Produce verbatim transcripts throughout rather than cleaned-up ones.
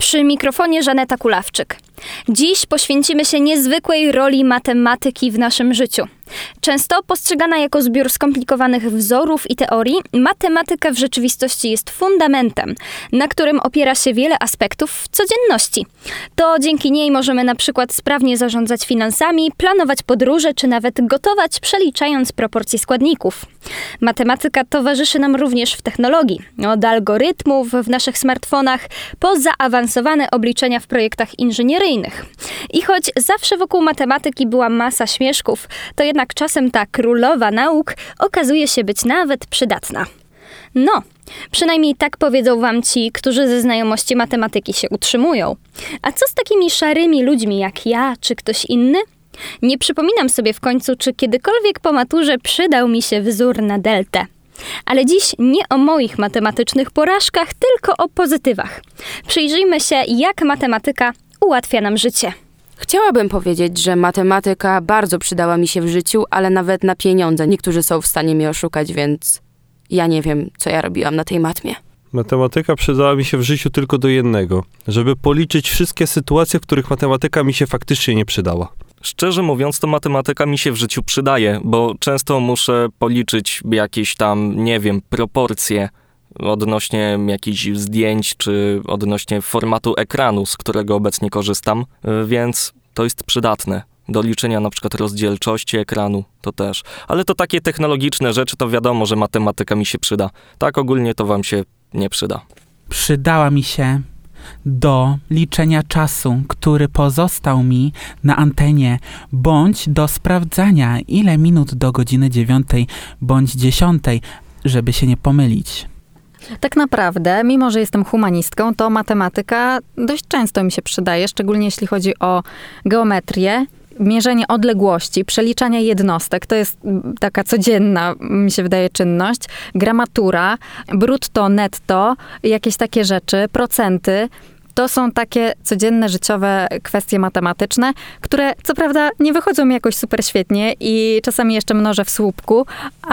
Przy mikrofonie Żaneta Kulawczyk. Dziś poświęcimy się niezwykłej roli matematyki w naszym życiu. Często postrzegana jako zbiór skomplikowanych wzorów i teorii, matematyka w rzeczywistości jest fundamentem, na którym opiera się wiele aspektów codzienności. To dzięki niej możemy na przykład sprawnie zarządzać finansami, planować podróże, czy nawet gotować, przeliczając proporcje składników. Matematyka towarzyszy nam również w technologii. Od algorytmów w naszych smartfonach po zaawansowane obliczenia w projektach inżynieryjnych. I choć zawsze wokół matematyki była masa śmieszków, to jednak czasem ta królowa nauk okazuje się być nawet przydatna. No, przynajmniej tak powiedzą wam ci, którzy ze znajomości matematyki się utrzymują. A co z takimi szarymi ludźmi jak ja czy ktoś inny? Nie przypominam sobie w końcu, czy kiedykolwiek po maturze przydał mi się wzór na deltę. Ale dziś nie o moich matematycznych porażkach, tylko o pozytywach. Przyjrzyjmy się, jak matematyka ułatwia nam życie. Chciałabym powiedzieć, że matematyka bardzo przydała mi się w życiu, ale nawet na pieniądze. Niektórzy są w stanie mnie oszukać, więc ja nie wiem, co ja robiłam na tej matmie. Matematyka przydała mi się w życiu tylko do jednego, żeby policzyć wszystkie sytuacje, w których matematyka mi się faktycznie nie przydała. Szczerze mówiąc, to matematyka mi się w życiu przydaje, bo często muszę policzyć jakieś tam, nie wiem, proporcje odnośnie jakichś zdjęć, czy odnośnie formatu ekranu, z którego obecnie korzystam, więc to jest przydatne. Do liczenia na przykład rozdzielczości ekranu, to też. Ale to takie technologiczne rzeczy, to wiadomo, że matematyka mi się przyda. Tak ogólnie to wam się nie przyda. Przydała mi się do liczenia czasu, który pozostał mi na antenie, bądź do sprawdzania, ile minut do godziny dziewiątej bądź dziesiątej, żeby się nie pomylić. Tak naprawdę, mimo że jestem humanistką, to matematyka dość często mi się przydaje, szczególnie jeśli chodzi o geometrię, mierzenie odległości, przeliczanie jednostek, to jest taka codzienna, mi się wydaje, czynność, gramatura, brutto, netto, jakieś takie rzeczy, procenty. To są takie codzienne, życiowe kwestie matematyczne, które co prawda nie wychodzą mi jakoś super świetnie i czasami jeszcze mnożę w słupku,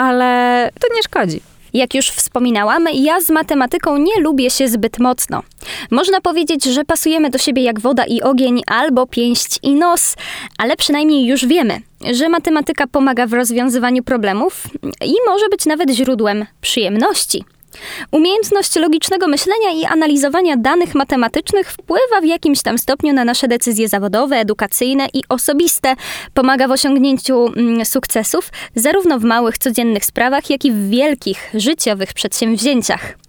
ale to nie szkodzi. Jak już wspominałam, ja z matematyką nie lubię się zbyt mocno. Można powiedzieć, że pasujemy do siebie jak woda i ogień, albo pięść i nos, ale przynajmniej już wiemy, że matematyka pomaga w rozwiązywaniu problemów i może być nawet źródłem przyjemności. Umiejętność logicznego myślenia i analizowania danych matematycznych wpływa w jakimś tam stopniu na nasze decyzje zawodowe, edukacyjne i osobiste. Pomaga w osiągnięciu mm, sukcesów zarówno w małych, codziennych sprawach, jak i w wielkich, życiowych przedsięwzięciach.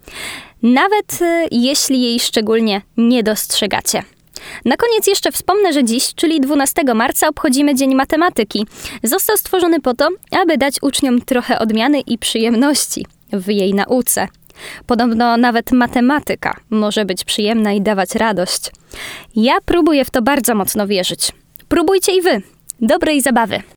Nawet y, jeśli jej szczególnie nie dostrzegacie. Na koniec jeszcze wspomnę, że dziś, czyli dwunastego marca, obchodzimy Dzień Matematyki. Został stworzony po to, aby dać uczniom trochę odmiany i przyjemności w jej nauce. Podobno nawet matematyka może być przyjemna i dawać radość. Ja próbuję w to bardzo mocno wierzyć. Próbujcie i wy. Dobrej zabawy.